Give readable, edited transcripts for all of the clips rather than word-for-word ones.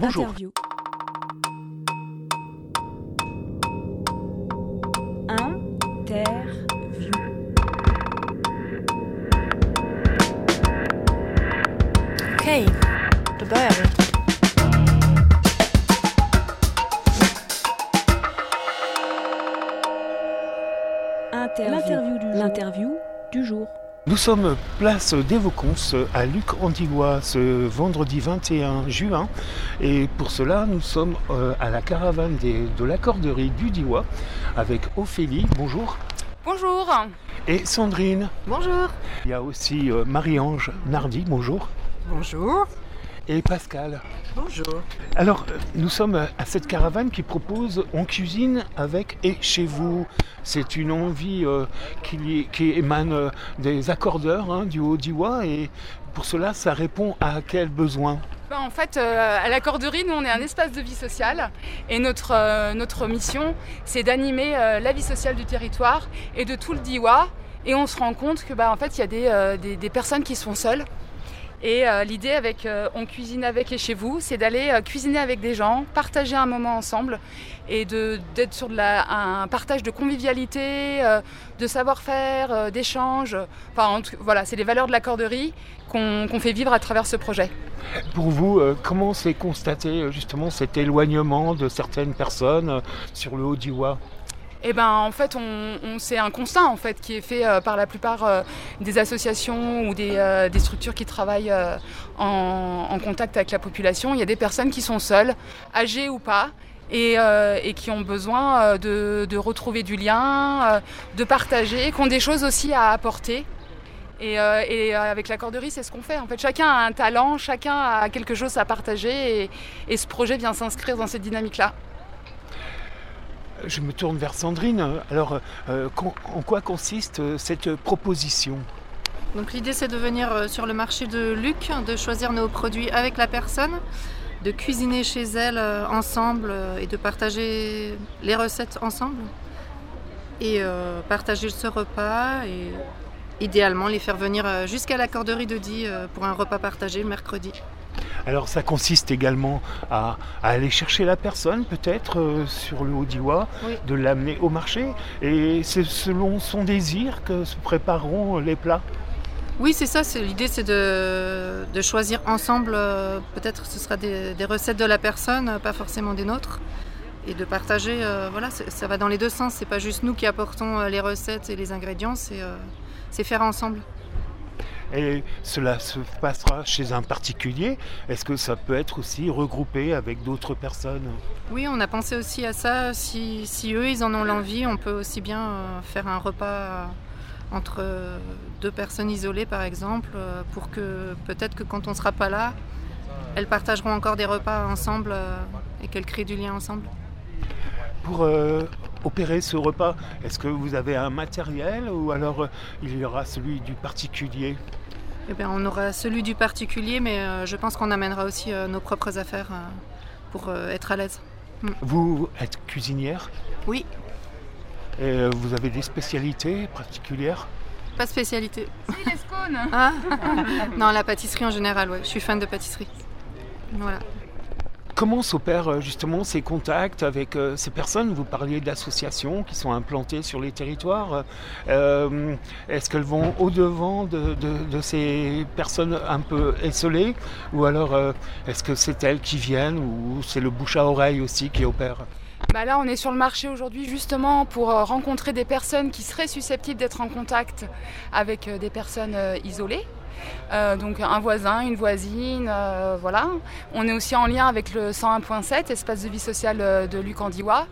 Bonjour. Interview. Interview. Okej, då börjar vi. L'interview du jour. Nous sommes place des Vauconces à Luc-en-Diois ce vendredi 21 juin et pour cela nous sommes à la caravane de l'accorderie du Diois avec Ophélie, bonjour, Bonjour. et Sandrine. Bonjour. Il y a aussi Marie-Ange Nardi, bonjour, Bonjour. et Pascal. Bonjour. Alors, nous sommes à cette caravane qui propose On cuisine avec et chez vous. C'est une envie qui émane des accordeurs du Haut-Diois et pour cela, ça répond à quel besoin ? En fait, à l'accorderie, nous, on est un espace de vie sociale et notre mission, c'est d'animer la vie sociale du territoire et de tout le Diois. Et on se rend compte que, en fait, il y a des personnes qui sont seules. Et l'idée avec On cuisine avec et chez vous, c'est d'aller cuisiner avec des gens, partager un moment ensemble et d'être sur un partage de convivialité, de savoir-faire, d'échange. Enfin, voilà, c'est les valeurs de l'accorderie qu'on fait vivre à travers ce projet. Pour vous, comment s'est constaté justement cet éloignement de certaines personnes sur le Haut-Diois ? En fait, c'est un constat en fait, qui est fait par la plupart des associations ou des structures qui travaillent en contact avec la population. Il y a des personnes qui sont seules, âgées ou pas, et qui ont besoin de retrouver du lien, de partager, qui ont des choses aussi à apporter. Et avec l'accorderie, c'est ce qu'on fait. En fait, chacun a un talent, chacun a quelque chose à partager, et ce projet vient s'inscrire dans cette dynamique-là. Je me tourne vers Sandrine. Alors, en quoi consiste cette proposition ? Donc l'idée c'est de venir sur le marché de Luc, de choisir nos produits avec la personne, de cuisiner chez elle ensemble et de partager les recettes ensemble et partager ce repas et idéalement les faire venir jusqu'à l'accorderie de Die pour un repas partagé le mercredi. Alors ça consiste également à aller chercher la personne peut-être sur le Haut-Diois, Oui. de l'amener au marché et c'est selon son désir que se prépareront les plats. Oui, c'est ça. L'idée, c'est de choisir ensemble. Peut-être ce sera des recettes de la personne, pas forcément des nôtres. Et de partager, voilà, ça va dans les deux sens. C'est pas juste nous qui apportons les recettes et les ingrédients, c'est faire ensemble. Et cela se passera chez un particulier. Est-ce que ça peut être aussi regroupé avec d'autres personnes ? Oui, on a pensé aussi à ça. Si eux, ils en ont l'envie, on peut aussi bien faire un repas entre deux personnes isolées, par exemple, pour que peut-être que quand on ne sera pas là, elles partageront encore des repas ensemble et qu'elles créent du lien ensemble. Pour opérer ce repas, est-ce que vous avez un matériel ou alors il y aura celui du particulier ? On aura celui du particulier, mais je pense qu'on amènera aussi nos propres affaires pour être à l'aise. Vous êtes cuisinière ? Oui. Et vous avez des spécialités particulières ? Pas de spécialité. Si, les scones. Ah non, la pâtisserie en général, ouais. Je suis fan de pâtisserie. Voilà. Comment s'opèrent justement ces contacts avec ces personnes ? Vous parliez d'associations qui sont implantées sur les territoires. Est-ce qu'elles vont au-devant de ces personnes un peu esselées ? Ou alors est-ce que c'est elles qui viennent ou c'est le bouche à oreille aussi qui opère ? Là, on est sur le marché aujourd'hui justement pour rencontrer des personnes qui seraient susceptibles d'être en contact avec des personnes isolées. Donc un voisin, une voisine, voilà. On est aussi en lien avec le 101.7, espace de vie sociale de Luc-en-Diois.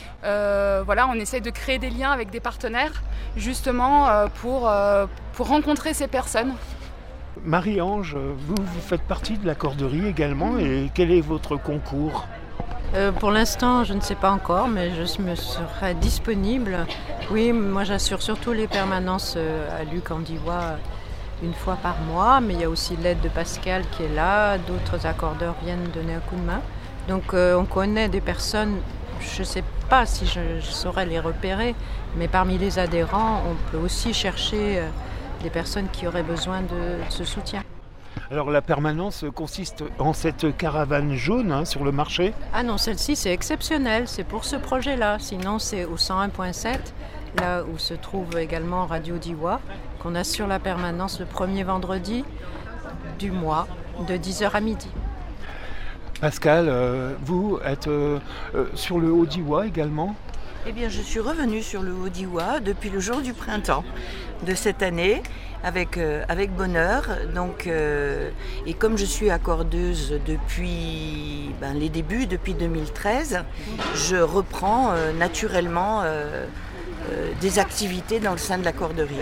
Voilà, on essaie de créer des liens avec des partenaires justement pour rencontrer ces personnes. Marie-Ange, vous faites partie de l'accorderie également et quel est votre concours ? Pour l'instant, je ne sais pas encore, mais je me serai disponible. Oui, moi j'assure surtout les permanences à Luc-en-Diois une fois par mois, mais il y a aussi l'aide de Pascal qui est là, d'autres accordeurs viennent donner un coup de main. Donc on connaît des personnes, je ne sais pas si je saurais les repérer, mais parmi les adhérents, on peut aussi chercher des personnes qui auraient besoin de ce soutien. Alors la permanence consiste en cette caravane jaune sur le marché. Ah non, celle-ci c'est exceptionnel, c'est pour ce projet-là. Sinon c'est au 101.7, là où se trouve également Radio Diois, qu'on assure la permanence le premier vendredi du mois, de 10h à midi. Pascal, vous êtes sur le Haut-Diois également ? Eh bien, je suis revenue sur le Haut-Diois depuis le jour du printemps de cette année, avec bonheur. Donc, et comme je suis accordeuse depuis les débuts, depuis 2013, je reprends naturellement des activités dans le sein de l'accorderie.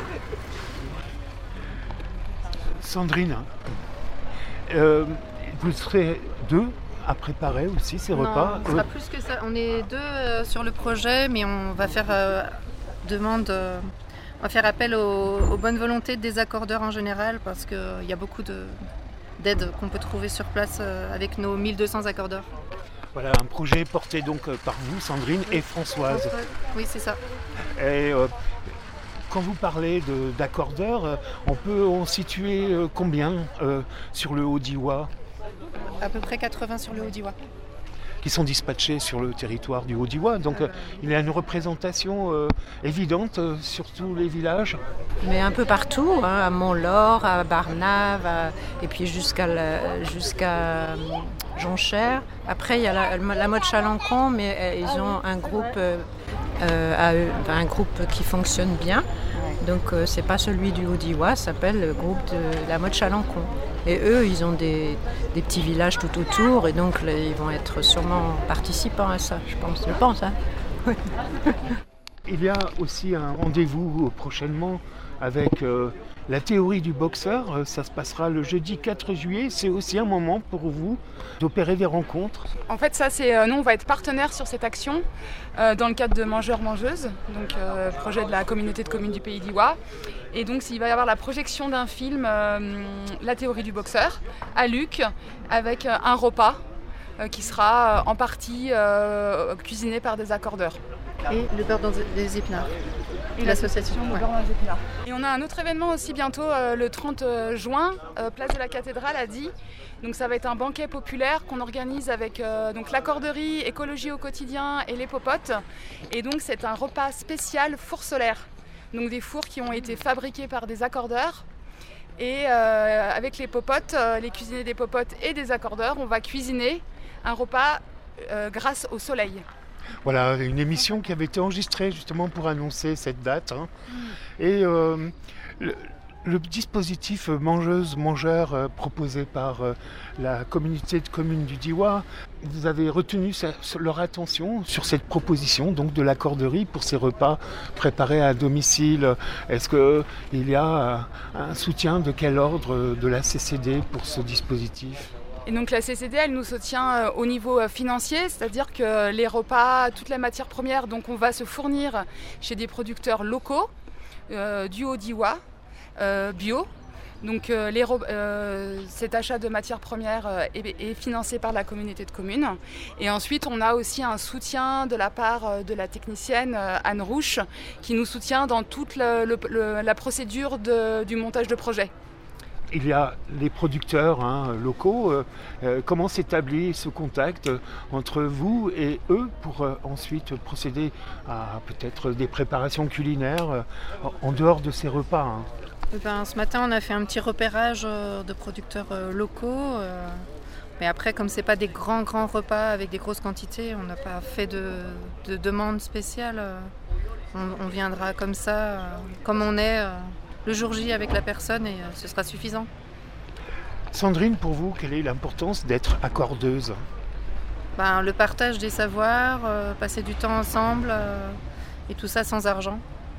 Sandrine, vous serez deux à préparer aussi ces repas. On sera plus que ça. On est deux sur le projet, mais on va faire on va faire appel aux bonnes volontés des accordeurs en général, parce qu'il y a beaucoup d'aide qu'on peut trouver sur place avec nos 1200 accordeurs. Voilà, un projet porté donc par vous, Sandrine, et Françoise. Oui, c'est ça. Et quand vous parlez d'accordeurs, on peut en situer combien sur le Haut-Diois ? À peu près 80 sur le Haut-Diois. Qui sont dispatchés sur le territoire du Haut-Diois. Donc il y a une représentation évidente sur tous les villages. Mais un peu partout, à Mont-Laure, à Barnave, et puis jusqu'à Jonchère. Après il y a la Motte Chalancon, mais ils ont un groupe à eux, un groupe qui fonctionne bien. Donc c'est pas celui du Haut-Diois, ça s'appelle le groupe de la Motte Chalancon. Et eux, ils ont des petits villages tout autour, et donc là, ils vont être sûrement participants à ça, je pense. Hein. Il y a aussi un rendez-vous prochainement avec la théorie du boxeur. Ça se passera le jeudi 4 juillet. C'est aussi un moment pour vous d'opérer des rencontres. En fait, ça, nous, on va être partenaires sur cette action dans le cadre de Mangeurs-Mangeuses, donc projet de la communauté de communes du Pays Diois. Et donc, il va y avoir la projection d'un film, La théorie du boxeur, à Luc, avec un repas qui sera en partie cuisiné par des accordeurs. Et le beurre dans des épinards. Et l'association. Le beurre dans les épinards. Et on a un autre événement aussi bientôt, le 30 juin, place de la Cathédrale à Die. Donc ça va être un banquet populaire qu'on organise avec donc l'accorderie, écologie au quotidien et les popotes. Et donc c'est un repas spécial four solaire. Donc des fours qui ont été fabriqués par des accordeurs. Et avec les popotes, les cuisiniers des popotes et des accordeurs, on va cuisiner un repas grâce au soleil. Voilà, une émission qui avait été enregistrée justement pour annoncer cette date. Et le dispositif mangeuse-mangeur proposé par la communauté de communes du Diois, vous avez retenu leur attention sur cette proposition donc de l'accorderie pour ces repas préparés à domicile. Est-ce qu'il y a un soutien de quel ordre de la CCD pour ce dispositif ? Et donc la CCD, elle nous soutient au niveau financier, c'est-à-dire que les repas, toutes les matières premières, donc on va se fournir chez des producteurs locaux du Haut-Diois, bio. Donc cet achat de matières premières est financé par la communauté de communes. Et ensuite, on a aussi un soutien de la part de la technicienne Anne Rouche, qui nous soutient dans toute la procédure du montage de projet. Il y a les producteurs locaux. Comment s'établit ce contact entre vous et eux pour ensuite procéder à peut-être des préparations culinaires en dehors de ces repas Ce matin, on a fait un petit repérage de producteurs locaux. Mais après, comme ce n'est pas des grands repas avec des grosses quantités, on n'a pas fait de demande spéciale. On viendra comme ça, comme on est. Le jour J avec la personne et ce sera suffisant. Sandrine, pour vous, quelle est l'importance d'être accordeuse ? Le partage des savoirs, passer du temps ensemble et tout ça sans argent.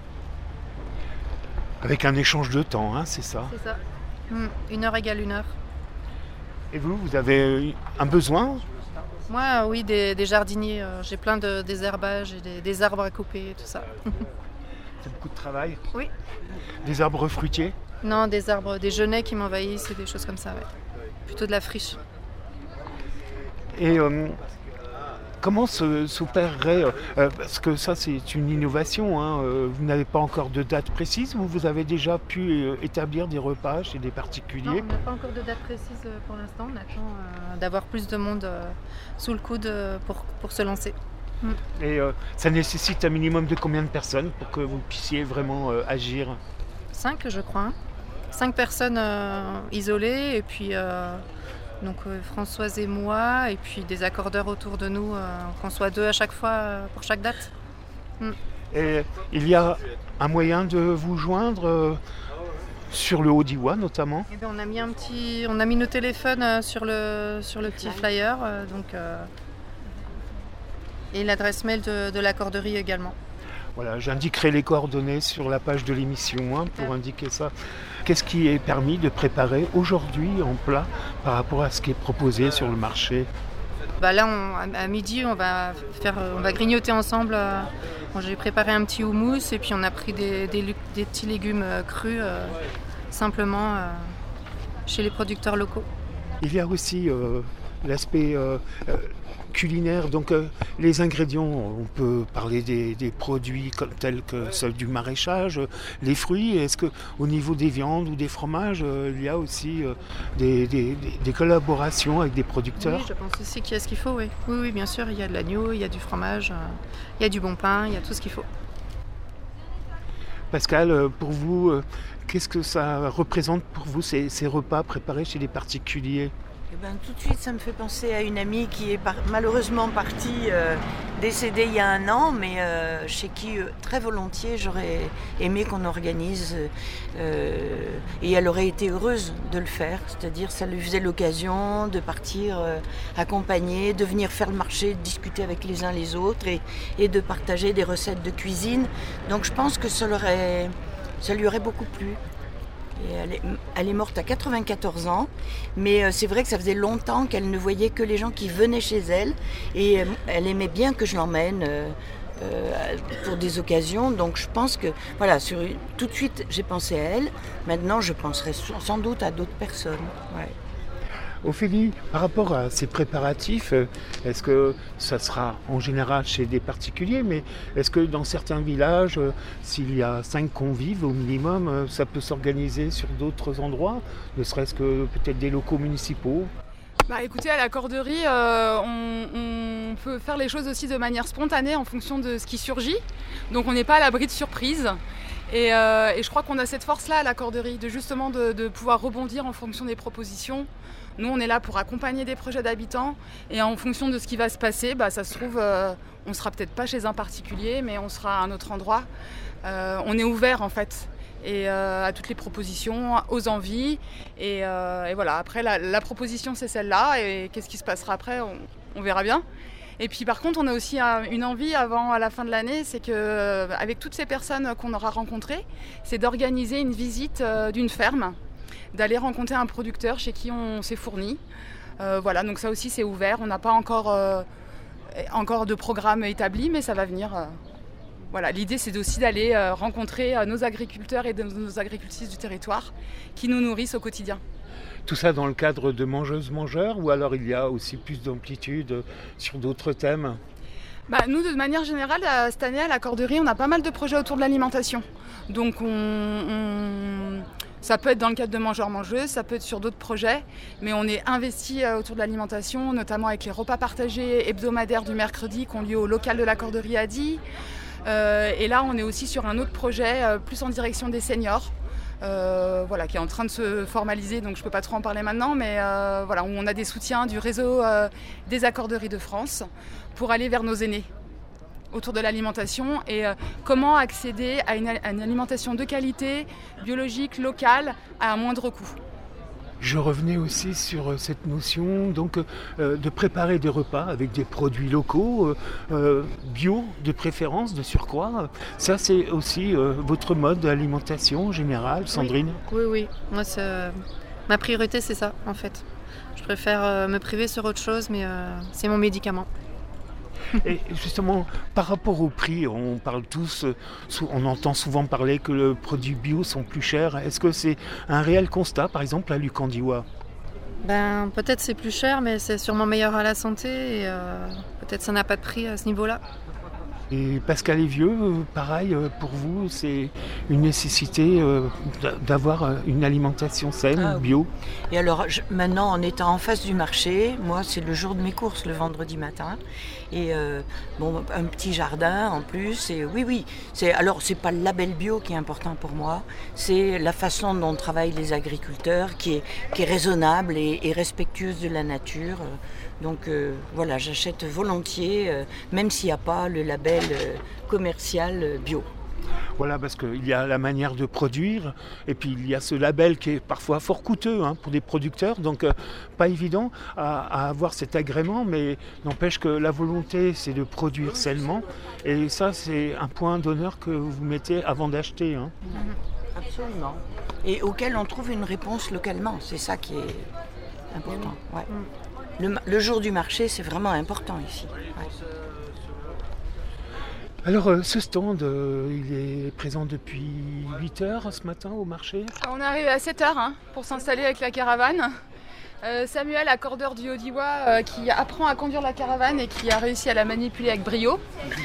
Avec un échange de temps, c'est ça ? C'est ça. 1 heure égale 1 heure. Et vous avez un besoin ? Moi, oui, des jardiniers. J'ai plein de désherbages et des arbres à couper et tout ça. C'est beaucoup de travail ? Oui. Des arbres fruitiers ? Non, des genêts qui m'envahissent et des choses comme ça, ouais. Plutôt de la friche. Et Comment s'opérerait, parce que ça c'est une innovation, hein, vous n'avez pas encore de date précise ou vous avez déjà pu établir des repas chez des Non, particuliers? on n'a pas encore de date précise pour l'instant. On attend d'avoir plus de monde sous le coude pour se lancer. Et ça nécessite un minimum de combien de personnes pour que vous puissiez vraiment agir? 5, je crois. 5 personnes isolées et puis donc Françoise et moi et puis des accordeurs autour de nous, qu'on soit 2 à chaque fois pour chaque date. Et il y a un moyen de vous joindre sur le Haut-Diois notamment? Eh bien, on a mis nos téléphones sur le petit flyer et l'adresse mail de l'accorderie également. Voilà, j'indiquerai les coordonnées sur la page de l'émission hein, pour indiquer ça. Qu'est-ce qui est permis de préparer aujourd'hui en plat par rapport à ce qui est proposé sur le marché? Là, à midi, on va grignoter ensemble. J'ai préparé un petit houmous et puis on a pris des petits légumes crus simplement chez les producteurs locaux. Il y a aussi l'aspect culinaire, donc les ingrédients, on peut parler des produits tels que ceux du maraîchage, les fruits. Est-ce qu'au niveau des viandes ou des fromages, il y a aussi des collaborations avec des producteurs? Oui, je pense aussi qu'il y a ce qu'il faut, oui. Oui, bien sûr, il y a de l'agneau, il y a du fromage, il y a du bon pain, il y a tout ce qu'il faut. Pascal, pour vous, qu'est-ce que ça représente pour vous ces repas préparés chez les particuliers? Tout de suite, ça me fait penser à une amie qui est malheureusement partie, décédée il y a 1 an, mais chez qui très volontiers j'aurais aimé qu'on organise et elle aurait été heureuse de le faire. C'est-à-dire ça lui faisait l'occasion de partir accompagner, de venir faire le marché, de discuter avec les uns les autres et de partager des recettes de cuisine. Donc je pense que ça lui aurait beaucoup plu. Et elle est morte à 94 ans, mais c'est vrai que ça faisait longtemps qu'elle ne voyait que les gens qui venaient chez elle et elle aimait bien que je l'emmène pour des occasions. Donc je pense que voilà, tout de suite j'ai pensé à elle, maintenant je penserai sans doute à d'autres personnes. Ouais. Ophélie, par rapport à ces préparatifs, est-ce que ça sera en général chez des particuliers, mais est-ce que dans certains villages, s'il y a 5 convives au minimum, ça peut s'organiser sur d'autres endroits, ne serait-ce que peut-être des locaux municipaux? Écoutez, à l'accorderie, on peut faire les choses aussi de manière spontanée en fonction de ce qui surgit. Donc on n'est pas à l'abri de surprises. Et je crois qu'on a cette force-là à l'accorderie, de pouvoir rebondir en fonction des propositions. Nous, on est là pour accompagner des projets d'habitants et en fonction de ce qui va se passer, ça se trouve, on sera peut-être pas chez un particulier, mais on sera à un autre endroit. On est ouvert en fait et à toutes les propositions, aux envies. Et voilà, après la proposition c'est celle-là et qu'est-ce qui se passera après, on verra bien. Et puis par contre, on a aussi une envie à la fin de l'année, c'est que avec toutes ces personnes qu'on aura rencontrées, c'est d'organiser une visite d'une ferme, d'aller rencontrer un producteur chez qui on s'est fourni. Voilà, donc ça aussi c'est ouvert. On n'a pas encore de programme établi, mais ça va venir. Voilà, l'idée c'est aussi d'aller rencontrer nos agriculteurs et nos agricultrices du territoire qui nous nourrissent au quotidien. Tout ça dans le cadre de Mangeuses-Mangeurs ou alors il y a aussi plus d'amplitude sur d'autres thèmes? Nous, de manière générale, cette année à l'accorderie, on a pas mal de projets autour de l'alimentation. Donc ça peut être dans le cadre de Mangeurs-Mangeuses, ça peut être sur d'autres projets, mais on est investi autour de l'alimentation, notamment avec les repas partagés hebdomadaires du mercredi qui ont lieu au local de l'accorderie à Die. Et là, on est aussi sur un autre projet plus en direction des seniors. Qui est en train de se formaliser, donc je ne peux pas trop en parler maintenant, mais où on a des soutiens du réseau des accorderies de France pour aller vers nos aînés autour de l'alimentation et comment accéder à une alimentation de qualité, biologique, locale, à un moindre coût. Je revenais aussi sur cette notion donc, de préparer des repas avec des produits locaux, bio de préférence, de surcroît. Ça, c'est aussi votre mode d'alimentation générale, Sandrine? Oui. Moi, ma priorité, c'est ça, en fait. Je préfère me priver sur autre chose, mais c'est mon médicament. Et justement, par rapport au prix, on entend souvent parler que les produits bio sont plus chers. Est-ce que c'est un réel constat, par exemple, à Luc-en-Diois? Peut-être c'est plus cher, mais c'est sûrement meilleur à la santé et peut-être ça n'a pas de prix à ce niveau-là. Et Pascal Evieux, pareil, pour vous, c'est une nécessité d'avoir une alimentation saine, bio. Et alors, maintenant, en étant en face du marché, moi, c'est le jour de mes courses, le vendredi matin. Et un petit jardin en plus. Et oui, c'est pas le label bio qui est important pour moi, c'est la façon dont travaillent les agriculteurs qui est raisonnable et respectueuse de la nature. Donc voilà, j'achète volontiers, même s'il n'y a pas le label commercial bio. Voilà, parce qu'il y a la manière de produire, et puis il y a ce label qui est parfois fort coûteux pour des producteurs, donc pas évident à avoir cet agrément, mais n'empêche que la volonté, c'est de produire sainement, et ça, c'est un point d'honneur que vous mettez avant d'acheter. Absolument. Et auquel on trouve une réponse localement, c'est ça qui est important. Ouais. Le jour du marché, c'est vraiment important ici. Ouais. Alors, ce stand, il est présent depuis 8h ce matin au marché. On est arrivé à 7h pour s'installer avec la caravane. Samuel, accordeur du Haut-Diois, qui apprend à conduire la caravane et qui a réussi à la manipuler avec brio.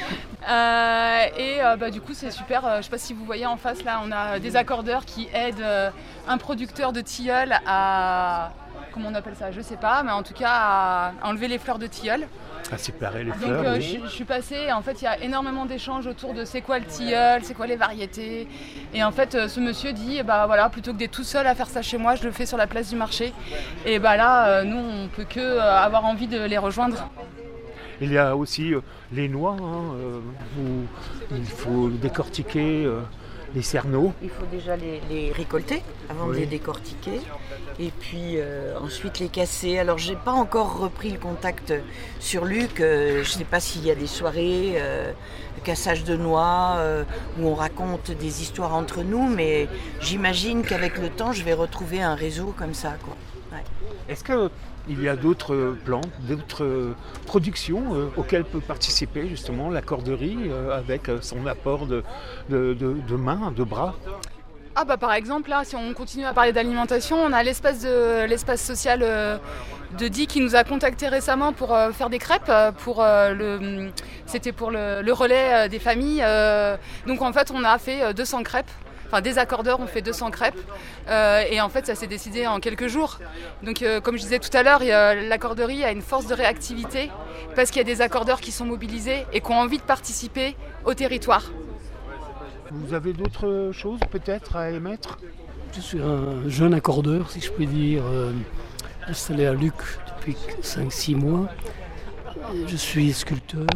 Du coup, c'est super. Je ne sais pas si vous voyez en face, là, on a des accordeurs qui aident un producteur de tilleul à... Comment on appelle ça? Je sais pas, mais en tout cas à enlever les fleurs de tilleul. À séparer les fleurs. Donc je suis passée, en fait il y a énormément d'échanges autour de c'est quoi le tilleul, c'est quoi les variétés. Et en fait ce monsieur dit, plutôt que d'être tout seul à faire ça chez moi, je le fais sur la place du marché. Et là, nous on peut que avoir envie de les rejoindre. Il y a aussi les noix, où il faut décortiquer les cerneaux. Il faut déjà les récolter avant de les décortiquer et puis ensuite les casser. Alors j'ai pas encore repris le contact sur Luc, je sais pas s'il y a des soirées cassage de noix où on raconte des histoires entre nous, mais j'imagine qu'avec le temps je vais retrouver un réseau comme ça, quoi. Ouais. Est-ce qu'il y a d'autres plantes, d'autres productions auxquelles peut participer justement la corderie avec son apport de mains, de bras? Par exemple, là, si on continue à parler d'alimentation, on a l'espace social de Die qui nous a contactés récemment pour faire des crêpes. C'était pour le relais des familles. Donc en fait, on a fait 200 crêpes. Enfin, des accordeurs ont fait 200 crêpes et en fait ça s'est décidé en quelques jours. Donc comme je disais tout à l'heure, l'accorderie a une force de réactivité parce qu'il y a des accordeurs qui sont mobilisés et qui ont envie de participer au territoire. Vous avez d'autres choses peut-être à émettre? Je suis un jeune accordeur, si je puis dire, installé à Luc depuis 5-6 mois. Je suis sculpteur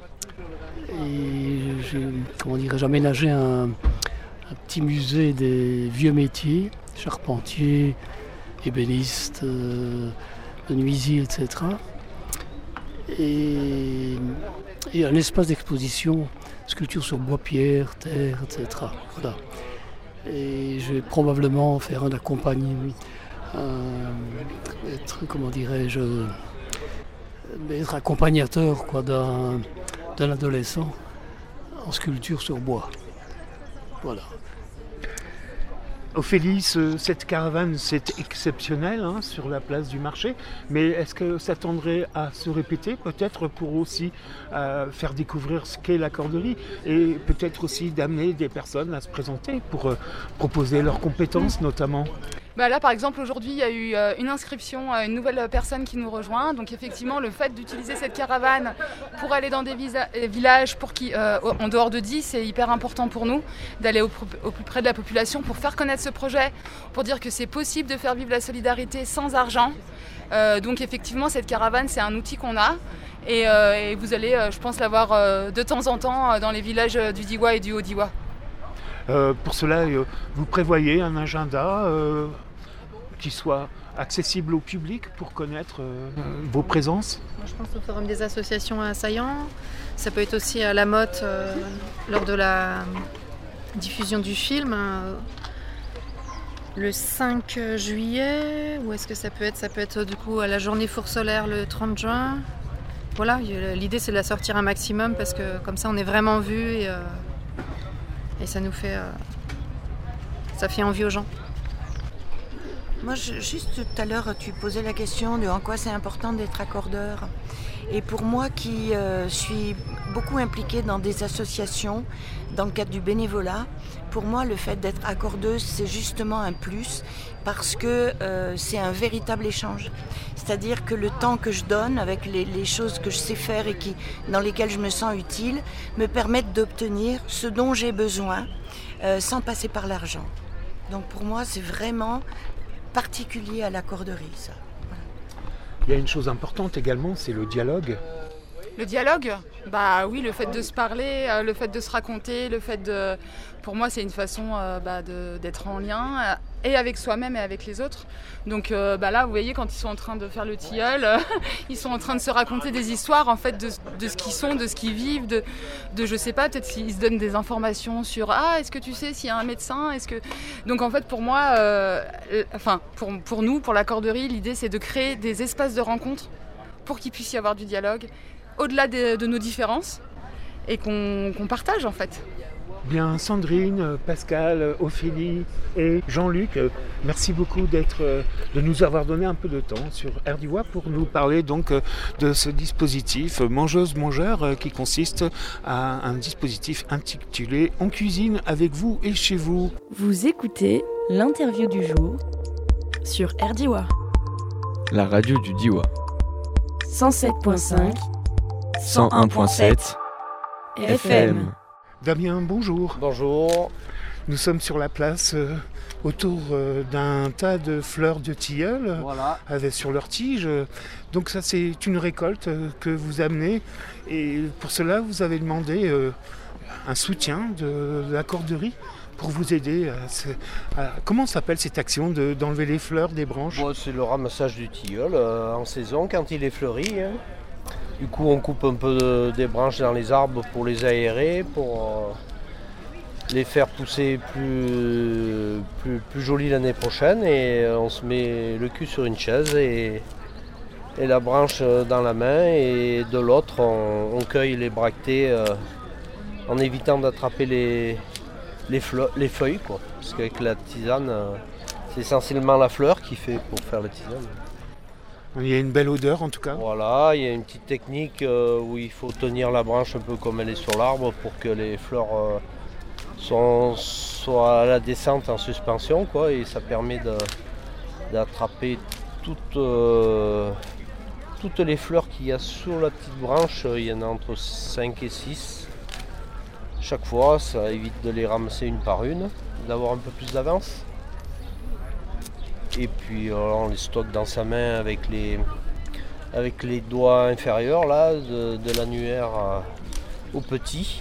et j'ai aménagé un petit musée des vieux métiers, charpentier, ébéniste, menuisier, etc. Et un espace d'exposition, sculpture sur bois, pierre, terre, etc. Voilà. Et je vais probablement faire un accompagnement, être accompagnateur d'un adolescent en sculpture sur bois. Voilà. Ophélie, cette caravane, c'est exceptionnel sur la place du marché, mais est-ce que ça tendrait à se répéter peut-être pour aussi faire découvrir ce qu'est la corderie et peut-être aussi d'amener des personnes à se présenter pour proposer leurs compétences notamment? Là par exemple aujourd'hui il y a eu une inscription à une nouvelle personne qui nous rejoint, donc effectivement le fait d'utiliser cette caravane pour aller dans des villages en dehors de Die, c'est hyper important pour nous d'aller au plus près de la population pour faire connaître ce projet, pour dire que c'est possible de faire vivre la solidarité sans argent. Donc effectivement cette caravane c'est un outil qu'on a et vous allez je pense l'avoir de temps en temps dans les villages du Diois et du Haut-Diois. Pour cela, vous prévoyez un agenda qui soit accessible au public pour connaître vos présences? Je pense au Forum des associations à Saillant. Ça peut être aussi à la Motte lors de la diffusion du film. Le 5 juillet, où est-ce que ça peut être? Ça peut être du coup à la journée four solaire le 30 juin. Voilà, l'idée c'est de la sortir un maximum parce que comme ça on est vraiment vu et ça nous fait ça fait envie aux gens. Moi, juste tout à l'heure, tu posais la question de en quoi c'est important d'être accordeur. Et pour moi qui suis beaucoup impliquée dans des associations, dans le cadre du bénévolat, pour moi le fait d'être accordeuse c'est justement un plus parce que c'est un véritable échange. C'est-à-dire que le temps que je donne avec les choses que je sais faire et dans lesquelles je me sens utile me permettent d'obtenir ce dont j'ai besoin sans passer par l'argent. Donc pour moi c'est vraiment particulier à l'accorderie ça. Il y a une chose importante également, c'est le dialogue. Le dialogue ? Bah oui, le fait de se parler, le fait de se raconter, le fait de... Pour moi, c'est une façon d'être en lien et avec soi-même et avec les autres. Donc là, vous voyez, quand ils sont en train de faire le tilleul, ils sont en train de se raconter des histoires en fait de ce qu'ils sont, de ce qu'ils vivent, de je sais pas, peut-être s'ils se donnent des informations sur est-ce que tu sais s'il y a un médecin, Donc en fait, pour moi, pour nous, pour l'accorderie, l'idée c'est de créer des espaces de rencontre pour qu'il puisse y avoir du dialogue au-delà de nos différences et qu'on partage en fait. Bien, Sandrine, Pascal, Ophélie et Jean-Luc, merci beaucoup de nous avoir donné un peu de temps sur RDIWA pour nous parler donc de ce dispositif Mangeuse-Mangeur qui consiste à un dispositif intitulé « On cuisine avec vous et chez vous ». Vous écoutez l'interview du jour sur RDIWA. La radio du Diois. 107.5 101.7 FM. Damien, bonjour. Bonjour. Nous sommes sur la place autour d'un tas de fleurs de tilleul sur leurs tiges. Donc ça c'est une récolte que vous amenez et pour cela vous avez demandé un soutien de l'accorderie pour vous aider comment s'appelle cette action d'enlever les fleurs des branches ? C'est le ramassage du tilleul en saison quand il est fleuri. Du coup, on coupe un peu des branches dans les arbres pour les aérer, pour les faire pousser plus jolies l'année prochaine. Et on se met le cul sur une chaise et la branche dans la main. Et de l'autre, on cueille les bractées en évitant d'attraper les feuilles. Quoi. Parce qu'avec la tisane, c'est essentiellement la fleur qui fait pour faire la tisane. Il y a une belle odeur en tout cas. Voilà, il y a une petite technique où il faut tenir la branche un peu comme elle est sur l'arbre pour que les fleurs soient à la descente en suspension, quoi, et ça permet d'attraper toutes les fleurs qu'il y a sur la petite branche. Il y en a entre 5 et 6. Chaque fois, ça évite de les ramasser une par une, d'avoir un peu plus d'avance. Et puis on les stocke dans sa main avec les doigts inférieurs là, de l'annulaire au petit.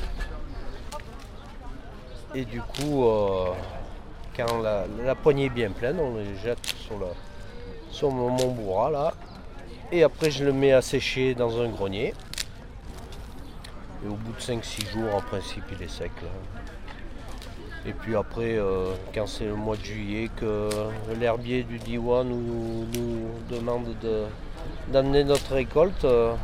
Et du coup, quand la poignée est bien pleine, on les jette sur mon bourras là. Et après je le mets à sécher dans un grenier. Et au bout de 5-6 jours, en principe, il est sec là. Et puis après, quand c'est le mois de juillet, que l'herbier du Diois nous demande d'amener notre récolte,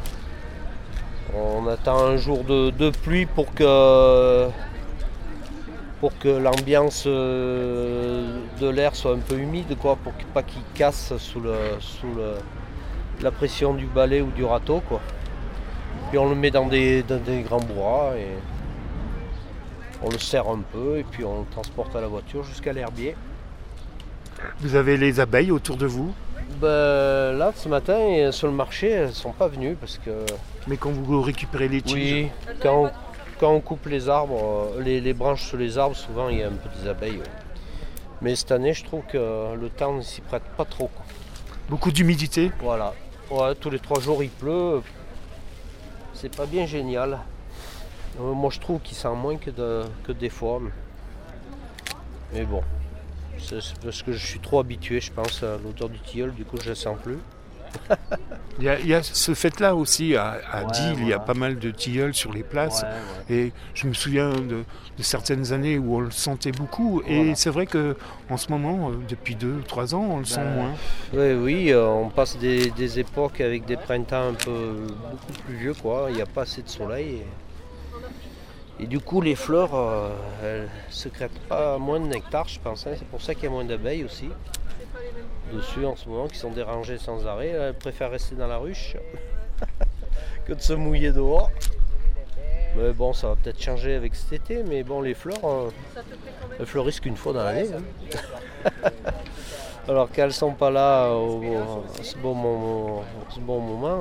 on attend un jour de pluie pour que l'ambiance de l'air soit un peu humide, quoi, pour pas qu'il casse sous la pression du balai ou du râteau, quoi. Puis on le met dans des grands bois et on le serre un peu et puis on le transporte à la voiture jusqu'à l'herbier. Vous avez les abeilles autour de vous ? Là, ce matin, sur le marché, elles ne sont pas venues parce que... Mais quand vous récupérez les tiges ? Oui, quand on coupe les arbres, les branches sur les arbres, souvent il y a un peu des abeilles. Ouais. Mais cette année, je trouve que le temps ne s'y prête pas trop. Quoi. Beaucoup d'humidité ? Voilà. Ouais, tous les 3 jours il pleut. C'est pas bien génial. Moi je trouve qu'il sent moins que des fois. Mais bon, c'est parce que je suis trop habitué, je pense, à l'odeur du tilleul, du coup je ne sens plus. Il y a ce fait-là aussi à Dille, voilà. Il y a pas mal de tilleuls sur les places. Ouais. Et je me souviens de certaines années où on le sentait beaucoup. Voilà. Et c'est vrai qu'en ce moment, depuis 2-3 ans, on le sent moins. Oui, on passe des époques avec des printemps beaucoup plus vieux, quoi. Il n'y a pas assez de soleil. Et du coup, les fleurs, elles ne sécrètent pas moins de nectar, je pense. Hein. C'est pour ça qu'il y a moins d'abeilles aussi. dessus en ce moment, qui sont dérangées sans arrêt. Elles préfèrent rester dans la ruche que de se mouiller dehors. Mais bon, ça va peut-être changer avec cet été, mais bon, les fleurs, elles fleurissent qu'une fois dans l'année. Alors qu'elles ne sont pas là à ce bon moment,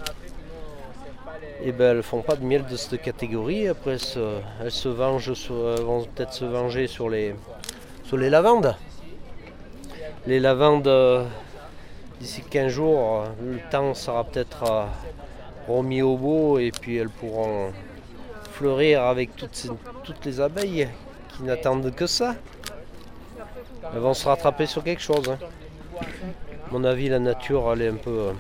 et ben elles ne font pas de miel de cette catégorie. Après, elles vont peut-être se venger sur les lavandes. Les lavandes, d'ici 15 jours, le temps sera peut-être remis au beau et puis elles pourront fleurir avec toutes les abeilles qui n'attendent que ça. Elles vont se rattraper sur quelque chose. À mon avis, la nature, elle est un peu...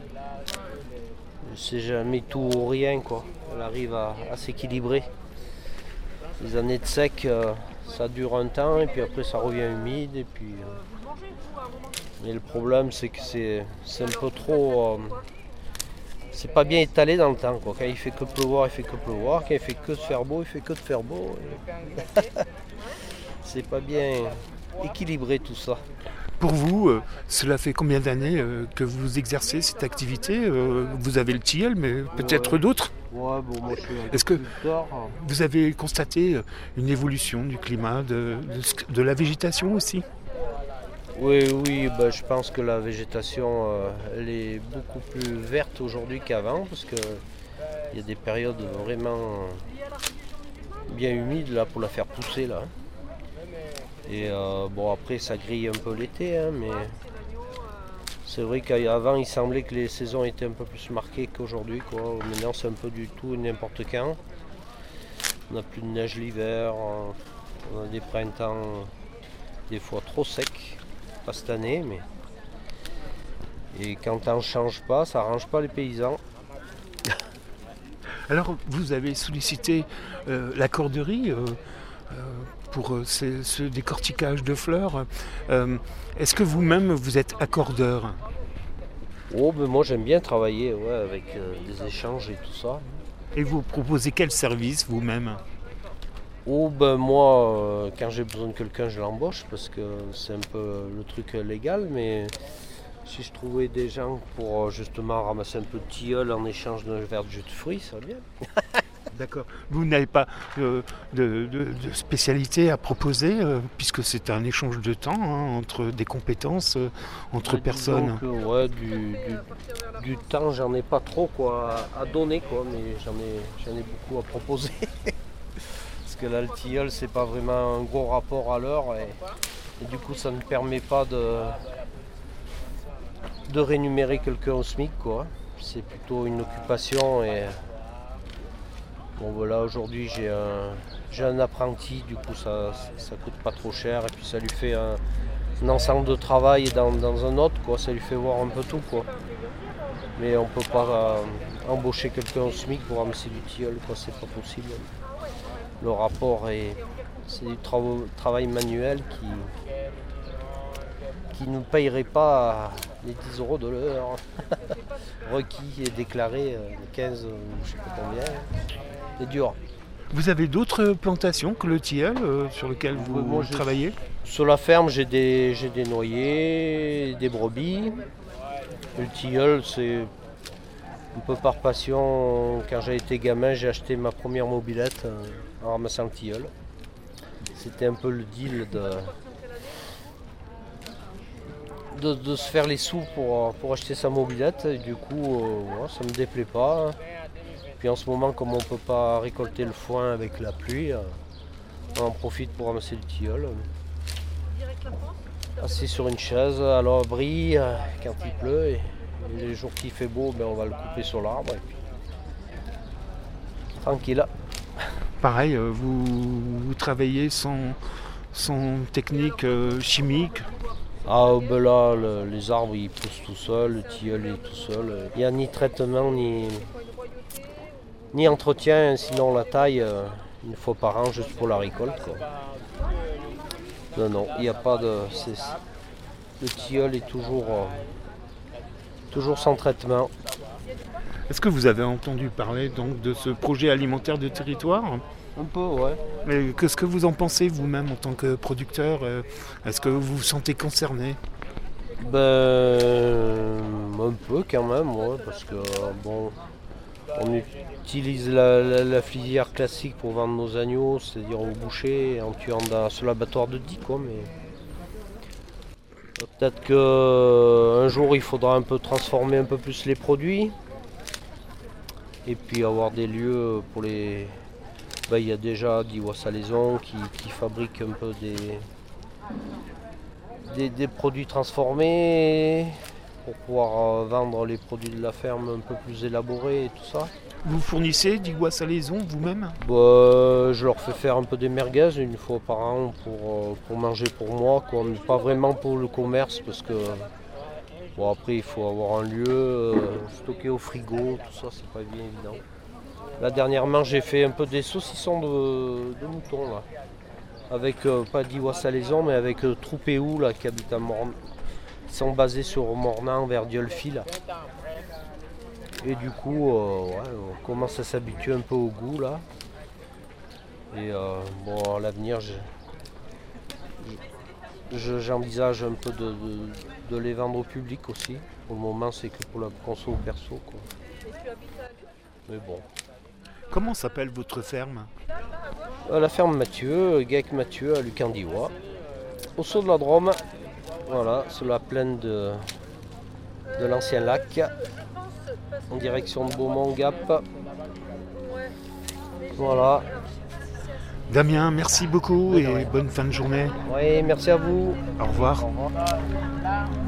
c'est jamais tout ou rien, quoi. Elle arrive à s'équilibrer. Les années de sec, ça dure un temps et puis après ça revient humide. Et puis, mais le problème, c'est que c'est un peu trop... c'est pas bien étalé dans le temps, quoi. Quand il fait que pleuvoir, il fait que pleuvoir. Quand il fait que de faire beau, il fait que de faire beau. C'est pas bien équilibré tout ça. Pour vous, cela fait combien d'années que vous exercez cette activité? Vous avez le tilleul, mais peut-être d'autres? Ouais, bon, moi je suis Est-ce que vous avez constaté une évolution du climat, de la végétation aussi? Oui, bah, je pense que la végétation elle est beaucoup plus verte aujourd'hui qu'avant, parce qu'il y a des périodes vraiment bien humides là, pour la faire pousser. Là. Et bon, après ça grille un peu l'été, hein, mais c'est vrai qu'avant il semblait que les saisons étaient un peu plus marquées qu'aujourd'hui, quoi. Maintenant c'est un peu du tout et n'importe quand. On n'a plus de neige l'hiver, on a des printemps des fois trop secs, pas cette année, mais et quand on ne change pas, ça arrange pas les paysans. Alors vous avez sollicité la corderie pour ce décortiquage de fleurs. Est-ce que vous-même vous êtes accordeur? Oh, ben moi j'aime bien travailler avec des échanges et tout ça. Et vous proposez quel service vous-même? Oh, ben moi quand j'ai besoin de quelqu'un je l'embauche parce que c'est un peu le truc légal, mais si je trouvais des gens pour justement ramasser un peu de tilleul en échange d'un verre de jus de fruits, ça va bien. D'accord. Vous n'avez pas de spécialité à proposer, puisque c'est un échange de temps entre des compétences, entre personnes. Que, du temps, j'en ai pas trop à donner, mais j'en ai beaucoup à proposer. Parce que là, le tilleul, c'est pas vraiment un gros rapport à l'heure, et du coup, ça ne permet pas de rémunérer quelqu'un au SMIC, quoi. C'est plutôt une occupation et... Bon voilà, aujourd'hui j'ai un apprenti, du coup ça coûte pas trop cher et puis ça lui fait un ensemble de travail dans un autre, quoi. Ça lui fait voir un peu tout, quoi. Mais on peut pas embaucher quelqu'un au SMIC pour ramasser du tilleul, quoi, c'est pas possible. Le rapport c'est du travail manuel qui ne payerait pas les 10 € de l'heure requis et déclaré 15 je sais pas combien. C'est dur. Vous avez d'autres plantations que le tilleul sur lesquelles vous travaillez? Sur la ferme, j'ai des noyers, des brebis. Le tilleul, c'est un peu par passion. Quand j'ai été gamin, j'ai acheté ma première mobilette en ramassant le tilleul. C'était un peu le deal de se faire les sous pour acheter sa mobilette. Et du coup, ça ne me déplaît pas. Puis en ce moment, comme on ne peut pas récolter le foin avec la pluie, on en profite pour ramasser le tilleul. Assis sur une chaise, à l'abri, quand il pleut, et les jours qu'il fait beau, on va le couper sur l'arbre. Et puis... tranquille. Pareil, vous travaillez sans technique chimique? Ah ben là, les arbres ils poussent tout seuls, le tilleul est tout seul. Il n'y a ni traitement, ni entretien, sinon la taille une fois par an juste pour la récolte, quoi. Non, il n'y a pas de... Le tilleul est toujours sans traitement. Est-ce que vous avez entendu parler donc de ce projet alimentaire de territoire? Un peu, ouais. Mais qu'est-ce que vous en pensez vous-même en tant que producteur? Est-ce que vous vous sentez concerné? Un peu quand même, ouais, parce que bon, on utilise la filière classique pour vendre nos agneaux, c'est-à-dire au boucher, en tuant sur l'abattoir de Die, quoi, mais peut-être qu'un jour il faudra un peu transformer un peu plus les produits et puis avoir des lieux pour les... il y a déjà Diois Salaison qui fabrique un peu des produits transformés pour pouvoir vendre les produits de la ferme un peu plus élaborés et tout ça. Vous fournissez Diois Salaison vous-même? Je leur fais faire un peu des merguez une fois par an pour manger pour moi, quoi. Mais pas vraiment pour le commerce parce que après il faut avoir un lieu, stocker au frigo, tout ça c'est pas bien évident. Là dernièrement j'ai fait un peu des saucissons de mouton là. Avec pas Diois Salaison mais avec Troupéou là qui habite à Morne. Ils sont basés sur Mornan vers Dieulfi là. Et du coup, on commence à s'habituer un peu au goût là. Et à l'avenir, j'envisage un peu de les vendre au public aussi. Pour le moment, c'est que pour la conso perso, quoi. Mais bon. Comment s'appelle votre ferme? La ferme Mathieu, Gaec Mathieu à Luc-en-Diois, au saut de la Drôme. Voilà, sur la plaine de l'ancien lac. En direction de Beaumont-Gap. Voilà. Damien, merci beaucoup et bonne fin de journée. Oui, merci à vous. Au revoir. Au revoir.